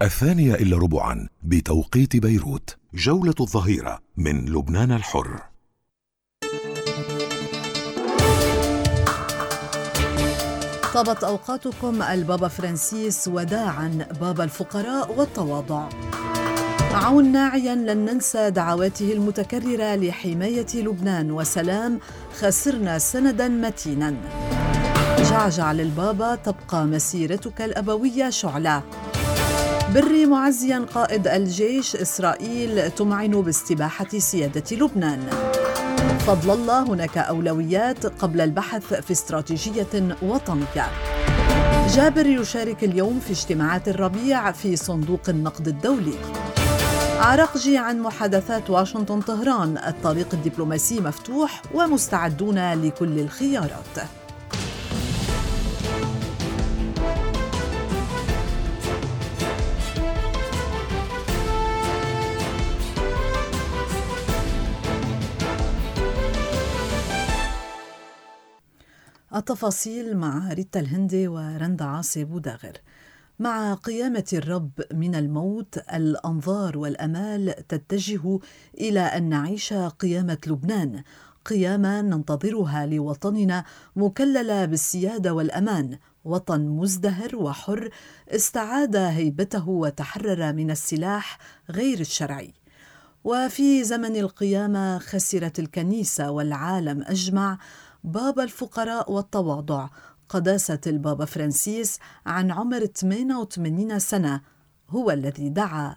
2:15 بتوقيت بيروت. جولة الظهيرة من لبنان الحر. طابت أوقاتكم البابا فرانسيس وداعا بابا الفقراء والتواضع. عون ناعيا لن ننسى دعواته المتكررة لحماية لبنان وسلام. خسرنا سندا متينا. جعجع للبابا تبقى مسيرتك الأبوية شعلة. بري معزيا قائد الجيش. إسرائيل تمعن باستباحة سيادة لبنان. فضل الله هناك أولويات قبل البحث في استراتيجية وطنية. جابر يشارك اليوم في اجتماعات الربيع في صندوق النقد الدولي. عراقجي عن محادثات واشنطن طهران. الطريق الدبلوماسي مفتوح ومستعدون لكل الخيارات. التفاصيل مع ريتا الهندي ورندا عاصي بوداغر. مع قيامة الرب من الموت الأنظار والأمال تتجه إلى أن نعيش قيامة لبنان، قيامة ننتظرها لوطننا مكلل بالسيادة والأمان، وطن مزدهر وحر استعاد هيبته وتحرر من السلاح غير الشرعي. وفي زمن القيامة خسرت الكنيسة والعالم أجمع بابا الفقراء والتواضع، قداسة البابا فرانسيس عن عمر 88 سنة، هو الذي دعا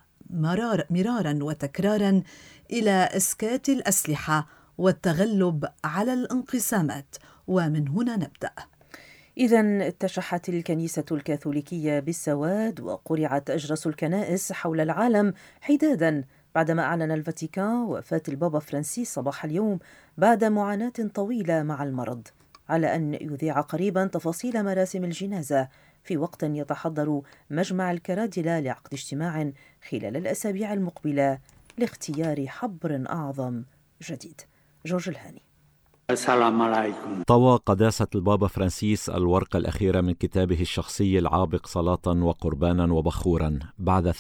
مرارا وتكرارا إلى إسكات الأسلحة والتغلب على الانقسامات. ومن هنا نبدأ. إذن اتشحت الكنيسة الكاثوليكية بالسواد وقرعت أجرس الكنائس حول العالم حدادا بعدما أعلن الفاتيكان وفاة البابا فرانسيس صباح اليوم بعد معاناة طويلة مع المرض، على أن يذيع قريبا تفاصيل مراسم الجنازة في وقت يتحضر مجمع الكرادلة لعقد اجتماع خلال الأسابيع المقبلة لاختيار حبر أعظم جديد. جورج الهاني. السلام عليكم. طوى قداسة البابا فرانسيس الورقة الأخيرة من كتابه الشخصي العابق صلاة وقربانا وبخورا بعد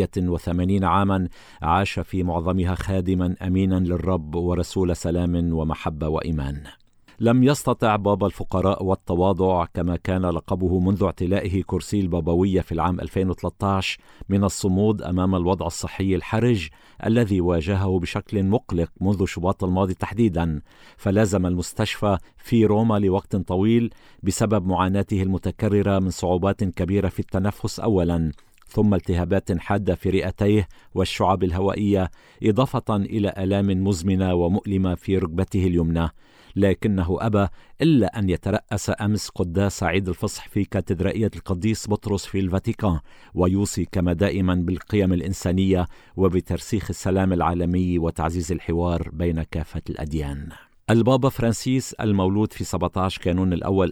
88 عاما عاش في معظمها خادما أمينا للرب ورسول سلام ومحبة وإيمان. لم يستطع بابا الفقراء والتواضع كما كان لقبه منذ اعتلائه كرسي البابوية في العام 2013 من الصمود أمام الوضع الصحي الحرج الذي واجهه بشكل مقلق منذ شباط الماضي تحديدا، فلازم المستشفى في روما لوقت طويل بسبب معاناته المتكررة من صعوبات كبيرة في التنفس أولا، ثم التهابات حادة في رئتيه والشعب الهوائية، إضافة إلى آلام مزمنة ومؤلمة في ركبته اليمنى. لكنه أبى إلا أن يترأس أمس قداس عيد الفصح في كاتدرائية القديس بطرس في الفاتيكان، ويوصي كما دائما بالقيم الإنسانية وبترسيخ السلام العالمي وتعزيز الحوار بين كافة الأديان. البابا فرانسيس المولود في 17 كانون الأول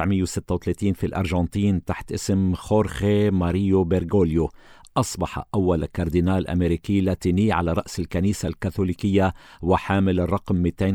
1936 في الأرجنتين تحت اسم خورخي ماريو بيرغوليو، أصبح أول كاردينال أمريكي لاتيني على رأس الكنيسة الكاثوليكية وحامل الرقم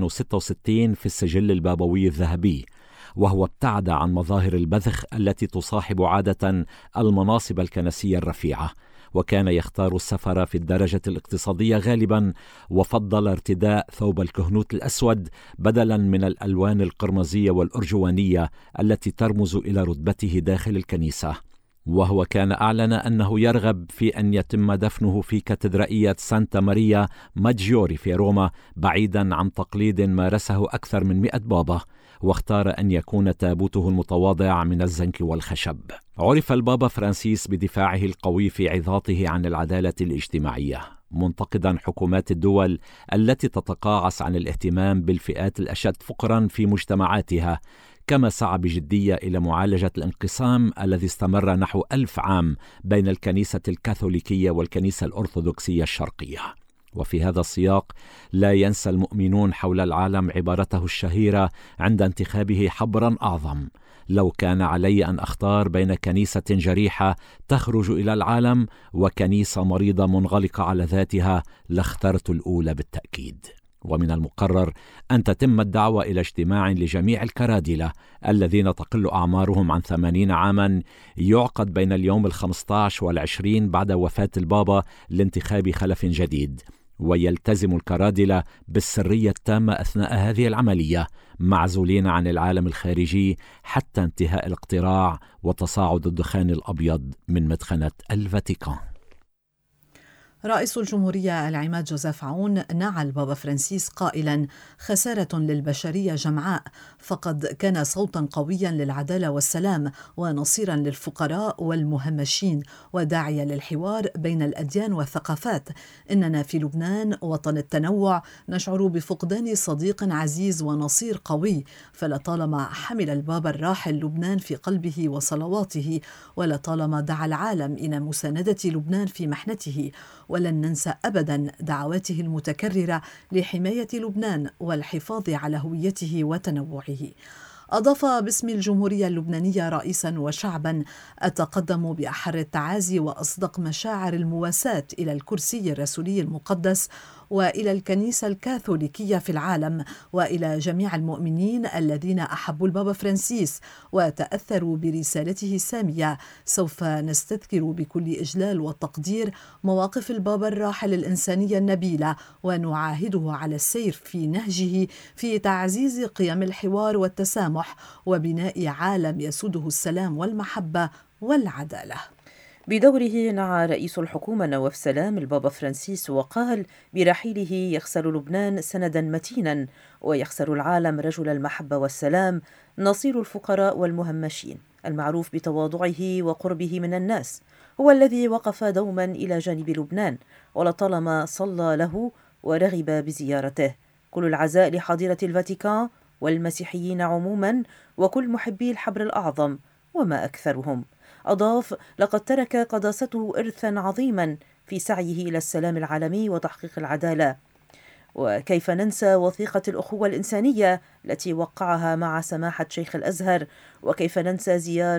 266 في السجل البابوي الذهبي، وهو ابتعد عن مظاهر البذخ التي تصاحب عادة المناصب الكنسية الرفيعة، وكان يختار السفر في الدرجة الاقتصادية غالبا، وفضل ارتداء ثوب الكهنوت الأسود بدلا من الألوان القرمزية والأرجوانية التي ترمز إلى رتبته داخل الكنيسة. وهو كان أعلن أنه يرغب في أن يتم دفنه في كاتدرائية سانتا ماريا ماجيوري في روما، بعيدا عن تقليد مارسه أكثر من 100 بابا، واختار أن يكون تابوته المتواضع من الزنك والخشب. عرف البابا فرانسيس بدفاعه القوي في عظاته عن العدالة الاجتماعية، منتقدا حكومات الدول التي تتقاعس عن الاهتمام بالفئات الأشد فقرا في مجتمعاتها، كما سعى بجدية إلى معالجة الانقسام الذي استمر نحو 1000 عام بين الكنيسة الكاثوليكية والكنيسة الأرثوذكسية الشرقية. وفي هذا السياق لا ينسى المؤمنون حول العالم عبارته الشهيرة عند انتخابه حبرا أعظم: لو كان علي أن أختار بين كنيسة جريحة تخرج إلى العالم وكنيسة مريضة منغلقة على ذاتها لاخترت الأولى بالتأكيد. ومن المقرر أن تتم الدعوة إلى اجتماع لجميع الكرادلة الذين تقل أعمارهم عن 80 عاما يعقد بين اليوم 15 وال20 بعد وفاة البابا لانتخاب خلف جديد، ويلتزم الكرادلة بالسرية التامة أثناء هذه العملية، معزولين عن العالم الخارجي حتى انتهاء الاقتراع وتصاعد الدخان الأبيض من مدخنة الفاتيكان. رئيس الجمهورية العماد جوزيف عون نعى البابا فرانسيس قائلا: خسارة للبشرية جمعاء، فقد كان صوتا قويا للعدالة والسلام ونصيرا للفقراء والمهمشين وداعيا للحوار بين الأديان والثقافات. إننا في لبنان وطن التنوع نشعر بفقدان صديق عزيز ونصير قوي، فلطالما حمل البابا الراحل لبنان في قلبه وصلواته، ولطالما دعا العالم إلى مساندة لبنان في محنته، ولن ننسى أبدا دعواته المتكررة لحماية لبنان والحفاظ على هويته وتنوعه. أضاف باسم الجمهورية اللبنانية رئيسا وشعبا: أتقدم بأحر التعازي وأصدق مشاعر المواساة إلى الكرسي الرسولي المقدس وإلى الكنيسة الكاثوليكية في العالم وإلى جميع المؤمنين الذين أحبوا البابا فرانسيس وتأثروا برسالته السامية. سوف نستذكر بكل إجلال والتقدير مواقف البابا الراحل الإنسانية النبيلة، ونعاهده على السير في نهجه في تعزيز قيم الحوار والتسامح وبناء عالم يسوده السلام والمحبة والعدالة. بدوره نعى رئيس الحكومة نواف سلام البابا فرانسيس وقال: برحيله يخسر لبنان سندا متينا، ويخسر العالم رجل المحبة والسلام، نصير الفقراء والمهمشين، المعروف بتواضعه وقربه من الناس، هو الذي وقف دوما إلى جانب لبنان ولطالما صلى له ورغب بزيارته. كل العزاء لحضيرة الفاتيكان والمسيحيين عموما وكل محبي الحبر الأعظم وما أكثرهم. أضاف: لقد ترك قداسته إرثا عظيما في سعيه إلى السلام العالمي وتحقيق العدالة. وكيف ننسى وثيقة الأخوة الإنسانية التي وقعها مع سماحة شيخ الأزهر، وكيف ننسى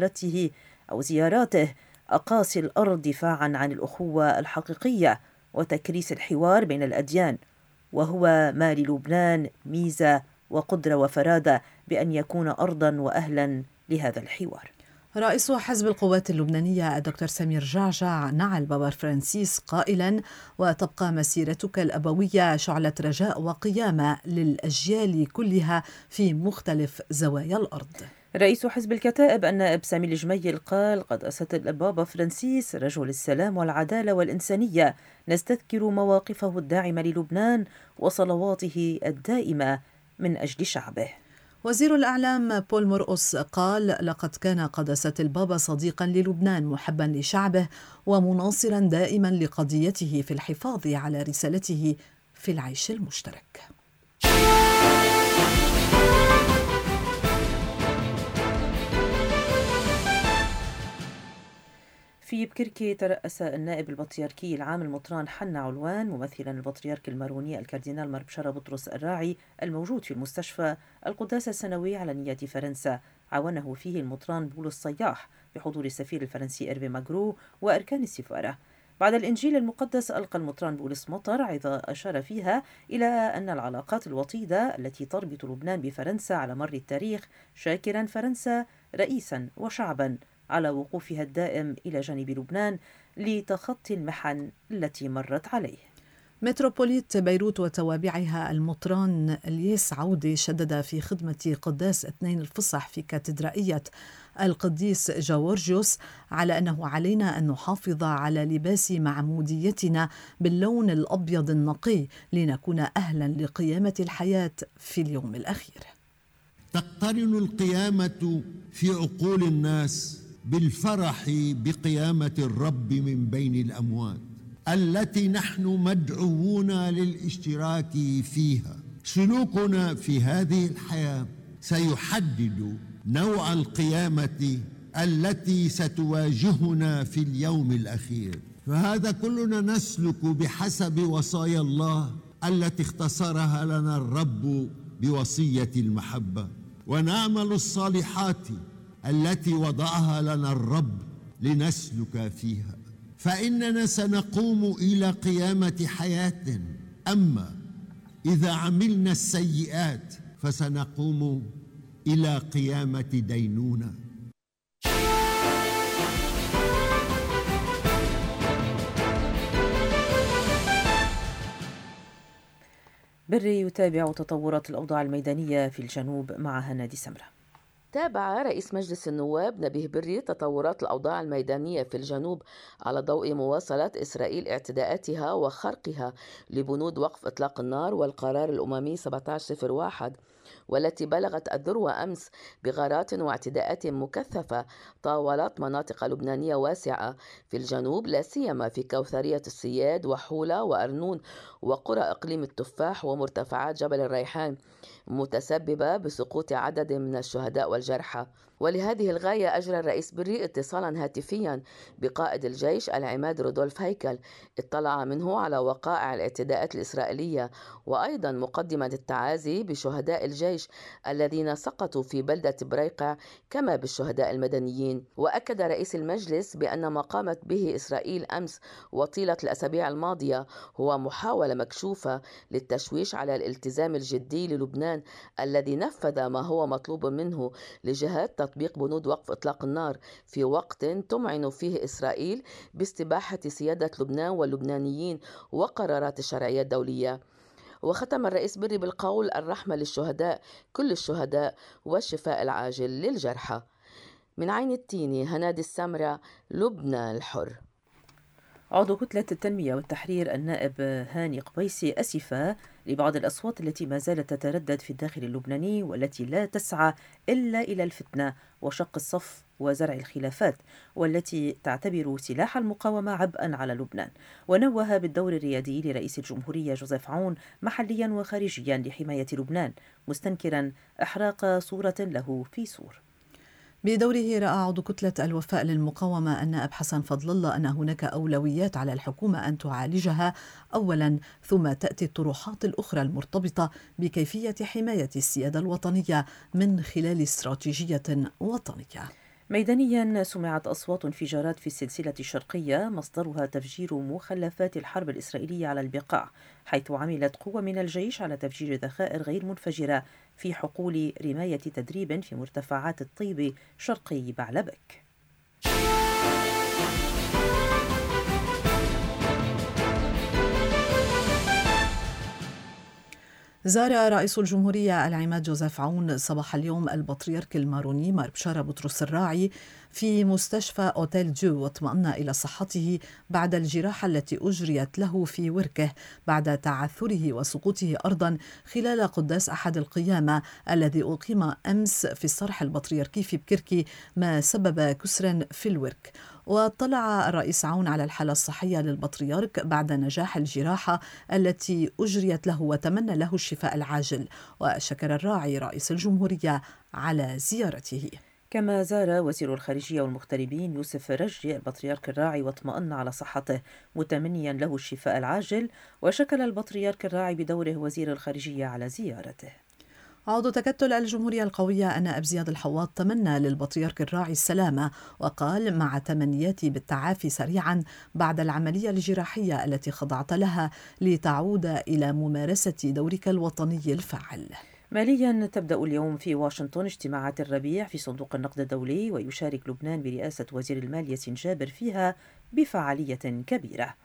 زياراته أقاصي الأرض دفاعا عن الأخوة الحقيقية وتكريس الحوار بين الأديان، وهو ما للبنان ميزة وقدرة وفرادة بأن يكون أرضا وأهلا لهذا الحوار. رئيس حزب القوات اللبنانية الدكتور سمير جعجع نعى البابا فرانسيس قائلا: وتبقى مسيرتك الأبوية شعلة رجاء وقيامة للأجيال كلها في مختلف زوايا الأرض. رئيس حزب الكتائب النائب سامي الجميل قال: قد أسست البابا فرانسيس رجل السلام والعدالة والإنسانية، نستذكر مواقفه الداعمة للبنان وصلواته الدائمة من أجل شعبه. وزير الأعلام بول مرقس قال: لقد كان قداسة البابا صديقا للبنان، محبا لشعبه ومناصرا دائما لقضيته في الحفاظ على رسالته في العيش المشترك. في بكركي ترأس النائب البطريركي العام المطران حنا علوان ممثلا البطريرك الماروني الكاردينال مربشرة بطرس الراعي الموجود في المستشفى القداس السنوي على نية فرنسا، عاونه فيه المطران بولس صياح بحضور السفير الفرنسي إيرفي ماغرو وأركان السفارة. بعد الإنجيل المقدس ألقى المطران بولس مطر عظة أشار فيها إلى أن العلاقات الوطيدة التي تربط لبنان بفرنسا على مر التاريخ، شاكرا فرنسا رئيسا وشعبا على وقوفها الدائم إلى جانب لبنان لتخطي المحن التي مرت عليه. متروبوليت بيروت وتوابعها المطران الياس عودي شدد في خدمة قداس اثنين الفصح في كاتدرائية القديس جورجيوس على أنه علينا أن نحافظ على لباس معموديتنا باللون الأبيض النقي لنكون أهلا لقيامة الحياة في اليوم الأخير. تقترن القيامة في عقول الناس بالفرح بقيامة الرب من بين الأموات التي نحن مدعوون للاشتراك فيها. سلوكنا في هذه الحياة سيحدد نوع القيامة التي ستواجهنا في اليوم الأخير، فهذا كلنا نسلك بحسب وصايا الله التي اختصرها لنا الرب بوصية المحبة، ونعمل الصالحات التي وضعها لنا الرب لنسلك فيها، فإننا سنقوم إلى قيامة حياة. أما إذا عملنا السيئات فسنقوم إلى قيامة دينونة. بري يتابع تطورات الأوضاع الميدانية في الجنوب مع هنادي سمرة. تابع رئيس مجلس النواب نبيه بري تطورات الأوضاع الميدانية في الجنوب على ضوء مواصلة إسرائيل اعتداءاتها وخرقها لبنود وقف إطلاق النار والقرار الأممي 1701 والتي بلغت الذروة أمس بغارات واعتداءات مكثفة طاولت مناطق لبنانية واسعة في الجنوب، لا سيما في كوثرية السياد وحولة وأرنون وقرى إقليم التفاح ومرتفعات جبل الريحان، متسببة بسقوط عدد من الشهداء والجرحى. ولهذه الغاية أجرى الرئيس بري اتصالا هاتفيا بقائد الجيش العماد رودولف هيكل، اطلع منه على وقائع الاعتداءات الإسرائيلية، وأيضا مقدما التعازي بشهداء الجيش الذين سقطوا في بلدة بريقع كما بالشهداء المدنيين. وأكد رئيس المجلس بأن ما قامت به إسرائيل أمس وطيلة الأسابيع الماضية هو محاولة مكشوفة للتشويش على الالتزام الجدي للبنان الذي نفذ ما هو مطلوب منه لجهات تطبيق بنود وقف إطلاق النار في وقت تمعن فيه إسرائيل باستباحة سيادة لبنان واللبنانيين وقرارات الشرعية الدولية. وختم الرئيس بري بالقول: الرحمة للشهداء، كل الشهداء، والشفاء العاجل للجرحى. من عين التيني، هنادي السمرة، لبنان الحر. عضو كتلة التنمية والتحرير النائب هاني قبيسي أسف لبعض الأصوات التي ما زالت تتردد في الداخل اللبناني والتي لا تسعى إلا إلى الفتنة وشق الصف وزرع الخلافات، والتي تعتبر سلاح المقاومة عبئا على لبنان. ونوه بالدور الريادي لرئيس الجمهورية جوزيف عون محليا وخارجيا لحماية لبنان، مستنكرا إحراق صورة له في سور. بدوره رأى عضو كتلة الوفاء للمقاومة النائب حسن فضل الله أن هناك أولويات على الحكومة أن تعالجها أولا، ثم تأتي الطروحات الأخرى المرتبطة بكيفية حماية السيادة الوطنية من خلال استراتيجية وطنية. ميدانيا سمعت أصوات انفجارات في السلسلة الشرقية مصدرها تفجير مخلفات الحرب الإسرائيلية على البقاع، حيث عملت قوة من الجيش على تفجير ذخائر غير منفجرة في حقول رماية تدريب في مرتفعات الطيب شرقي بعلبك. زار رئيس الجمهورية العماد جوزيف عون صباح اليوم البطريرك الماروني مار بشارة بطرس الراعي في مستشفى أوتيل جو، واطمأن إلى صحته بعد الجراحة التي أجريت له في وركه بعد تعثره وسقوطه أرضا خلال قداس أحد القيامة الذي أقيم أمس في الصرح البطريركي في بكركي، ما سبب كسرا في الورك. واطلع الرئيس عون على الحالة الصحية للبطريرك بعد نجاح الجراحة التي أجريت له، وتمنى له الشفاء العاجل، وشكر الراعي رئيس الجمهورية على زيارته. كما زار وزير الخارجية والمغتربين يوسف رجي البطريرك الراعي واطمأن على صحته متمنيا له الشفاء العاجل، وشكر البطريرك الراعي بدوره وزير الخارجية على زيارته. عضو تكتل الجمهورية القوية النائب زياد الحواط تمنى للبطريرك الراعي السلامة، وقال: مع تمنياتي بالتعافي سريعا بعد العملية الجراحية التي خضعت لها لتعود إلى ممارسة دورك الوطني الفاعل. ماليا تبدأ اليوم في واشنطن اجتماعات الربيع في صندوق النقد الدولي، ويشارك لبنان برئاسة وزير المال ياسين جابر فيها بفعالية كبيرة.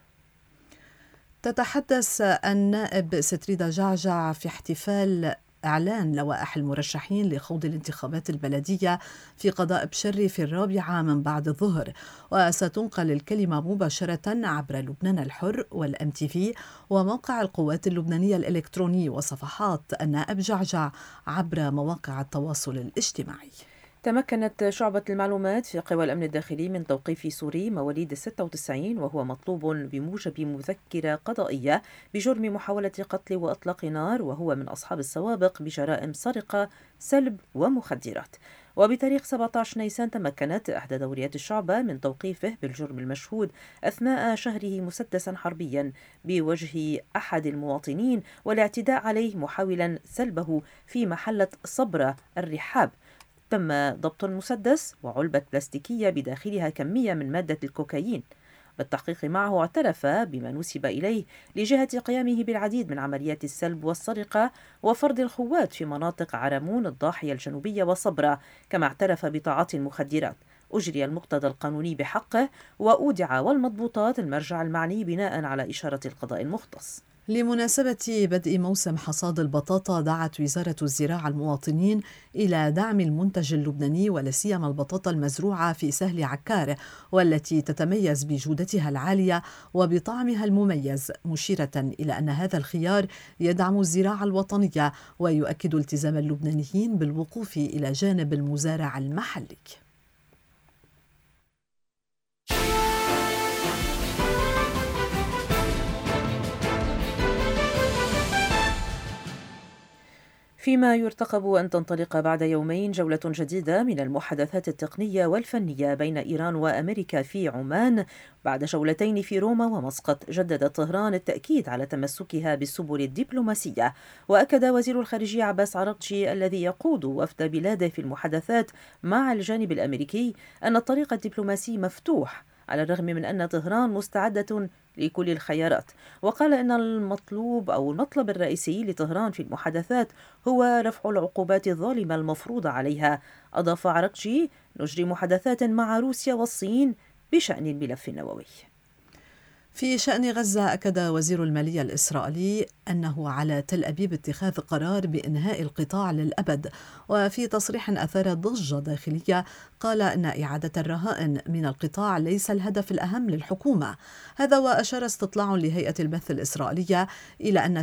تتحدث النائب ستريدا جعجع في احتفال إعلان لوائح المرشحين لخوض الانتخابات البلدية في قضاء بشري في 4 من بعد الظهر، وستنقل الكلمة مباشرة عبر لبنان الحر والMTV وموقع القوات اللبنانية الإلكتروني وصفحات النائب جعجع عبر مواقع التواصل الاجتماعي. تمكنت شعبة المعلومات في قوى الأمن الداخلي من توقيف سوري مواليد 96 وهو مطلوب بموجب مذكرة قضائية بجرم محاولة قتل وإطلاق نار، وهو من أصحاب السوابق بجرائم سرقة، سلب ومخدرات. وبتاريخ 17 نيسان تمكنت إحدى دوريات الشعبة من توقيفه بالجرم المشهود أثناء شهره مسدسا حربيا بوجه أحد المواطنين والاعتداء عليه محاولا سلبه في محلة صبرة الرحاب. تم ضبط المسدس وعلبة بلاستيكية بداخلها كمية من مادة الكوكايين. بالتحقيق معه اعترف بما نسب إليه لجهة قيامه بالعديد من عمليات السلب والسرقة وفرض الخوات في مناطق عرمون الضاحية الجنوبية وصبرا، كما اعترف بتعاطي المخدرات. أجري المقتضى القانوني بحقه وأودع والمضبوطات المرجع المعني بناء على إشارة القضاء المختص. لمناسبة بدء موسم حصاد البطاطا، دعت وزارة الزراعة المواطنين إلى دعم المنتج اللبناني ولا سيما البطاطا المزروعة في سهل عكار، والتي تتميز بجودتها العالية وبطعمها المميز، مشيرة إلى أن هذا الخيار يدعم الزراعة الوطنية ويؤكد التزام اللبنانيين بالوقوف إلى جانب المزارع المحلي. فيما يرتقب أن تنطلق بعد يومين جولة جديدة من المحادثات التقنية والفنية بين إيران وأمريكا في عمان بعد جولتين في روما ومسقط، جددت طهران التأكيد على تمسكها بالسبل الدبلوماسية. وأكد وزير الخارجية عباس عراقجي الذي يقود وفد بلاده في المحادثات مع الجانب الأمريكي أن الطريق الدبلوماسي مفتوح على الرغم من أن طهران مستعدة لكل الخيارات. وقال إن المطلب الرئيسي لطهران في المحادثات هو رفع العقوبات الظالمة المفروضة عليها. أضاف عراقجي: نجري محادثات مع روسيا والصين بشأن الملف النووي. في شأن غزة، أكد وزير المالية الإسرائيلي أنه على تل أبيب اتخاذ قرار بإنهاء القطاع للأبد. وفي تصريح أثار ضجة داخلية قال أن إعادة الرهائن من القطاع ليس الهدف الأهم للحكومة. هذا وأشار استطلاع لهيئة البث الإسرائيلية إلى أن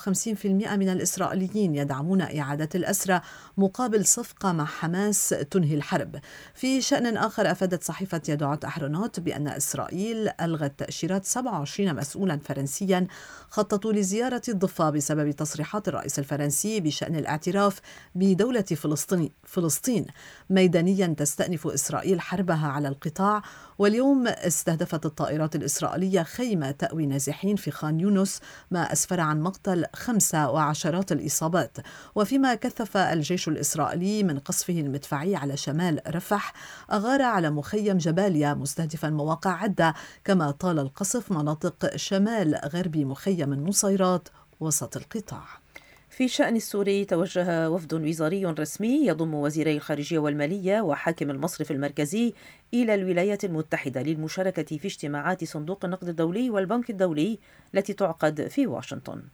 56% من الإسرائيليين يدعمون إعادة الأسرى مقابل صفقة مع حماس تنهي الحرب. في شأن آخر، أفادت صحيفة يدعوت أحرنوت بأن إسرائيل ألغت تأشيرات 27 مسؤولا فرنسيا خططوا لزيارة الضفة بسبب تصريحات الرئيس الفرنسي بشأن الاعتراف بدولة فلسطين. ميدانيا تستأنف إسرائيل حربها على القطاع، واليوم استهدفت الطائرات الإسرائيلية خيمة تأوي نازحين في خان يونس، ما أسفر عن مقتل 5 وعشرات الإصابات. وفيما كثف الجيش الإسرائيلي من قصفه المدفعي على شمال رفح، أغار على مخيم جباليا مستهدفا مواقع عدة، كما طال القصف مناطق شمال غربي مخيم النصيرات وسط القطاع. في الشأن السوري، توجه وفد وزاري رسمي يضم وزيري الخارجية والمالية وحاكم المصرف المركزي إلى الولايات المتحدة للمشاركة في اجتماعات صندوق النقد الدولي والبنك الدولي التي تعقد في واشنطن.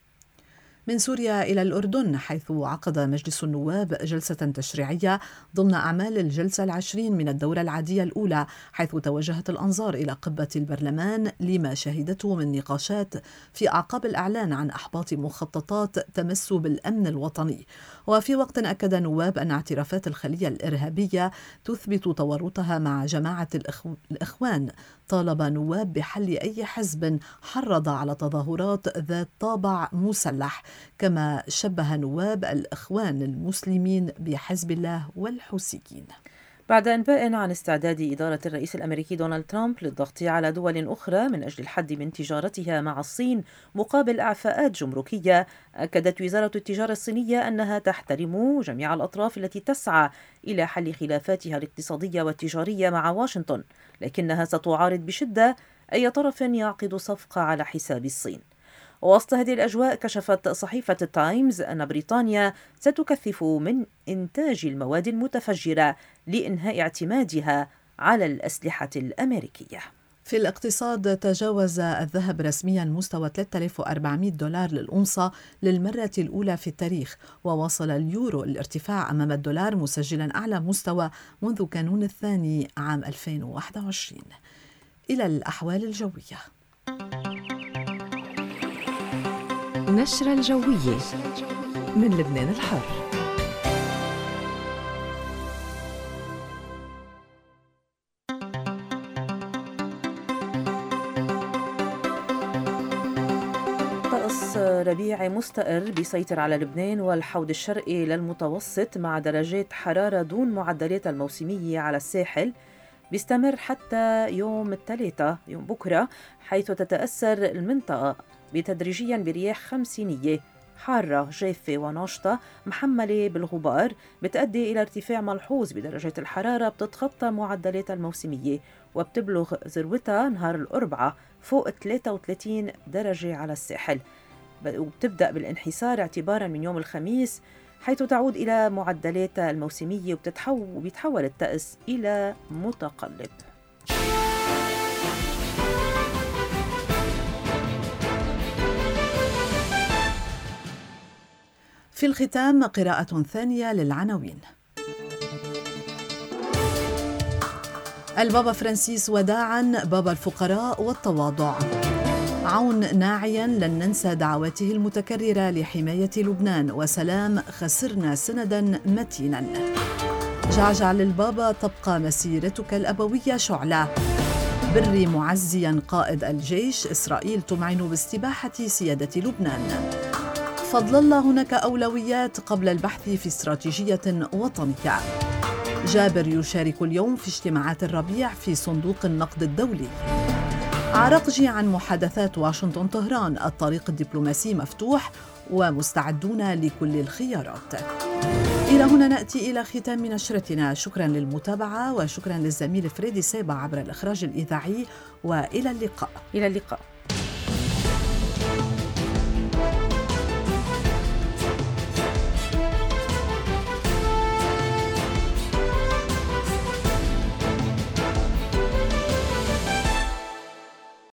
من سوريا إلى الأردن، حيث عقد مجلس النواب جلسة تشريعية ضمن أعمال الجلسة 20 من الدورة العادية الأولى، حيث توجهت الأنظار إلى قبة البرلمان لما شهدته من نقاشات في أعقاب الإعلان عن أحباط مخططات تمس بالأمن الوطني. وفي وقت أكد نواب أن اعترافات الخلية الإرهابية تثبت تورطها مع جماعة الإخوان. طالب نواب بحل أي حزب حرض على تظاهرات ذات طابع مسلح، كما شبه نواب الإخوان المسلمين بحزب الله والحوثيين. بعد أنباء عن استعداد إدارة الرئيس الأمريكي دونالد ترامب للضغط على دول أخرى من أجل الحد من تجارتها مع الصين مقابل إعفاءات جمركية، أكدت وزارة التجارة الصينية أنها تحترم جميع الأطراف التي تسعى إلى حل خلافاتها الاقتصادية والتجارية مع واشنطن، لكنها ستعارض بشدة أي طرف يعقد صفقة على حساب الصين. وسط هذه الأجواء، كشفت صحيفة التايمز أن بريطانيا ستكثف من إنتاج المواد المتفجرة لإنهاء اعتمادها على الأسلحة الأمريكية. في الاقتصاد، تجاوز الذهب رسميا مستوى $3400 للأونصة للمرة الأولى في التاريخ، وواصل اليورو الارتفاع أمام الدولار مسجلا أعلى مستوى منذ كانون الثاني عام 2021. إلى الأحوال الجوية. نشرة الجوية من لبنان الحر. طقس ربيعي مستقر بيسيطر على لبنان والحوض الشرقي للمتوسط مع درجات حرارة دون معدلات الموسمية على الساحل، بيستمر حتى يوم الثلاثاء يوم بكرة، حيث تتأثر المنطقة بتدريجيا برياح خمسينية حارة جافة وناشطة محملة بالغبار بتؤدي إلى ارتفاع ملحوظ بدرجة الحرارة بتتخطى معدلاتها الموسمية، وبتبلغ ذروتها نهار الأربعاء فوق 33 درجة على الساحل، وبتبدأ بالانحسار اعتباراً من يوم الخميس حيث تعود إلى معدلاتها الموسمية وبيتحول الطقس إلى متقلب. في الختام قراءة ثانية للعناوين. البابا فرانسيس وداعاً بابا الفقراء والتواضع، عون ناعياً لن ننسى دعواته المتكررة لحماية لبنان وسلام خسرنا سنداً متيناً. جعجع للبابا تبقى مسيرتك الأبوية شعلة. بري معزياً قائد الجيش، إسرائيل تمعن باستباحة سيادة لبنان. فضل الله هناك أولويات قبل البحث في استراتيجية وطنية. جابر يشارك اليوم في اجتماعات الربيع في صندوق النقد الدولي. عراقجي عن محادثات واشنطن طهران، الطريق الدبلوماسي مفتوح ومستعدون لكل الخيارات. إلى هنا نأتي إلى ختام نشرتنا. شكرا للمتابعة وشكرا للزميل فريدي سيبا عبر الإخراج الإذاعي، وإلى اللقاء. إلى اللقاء.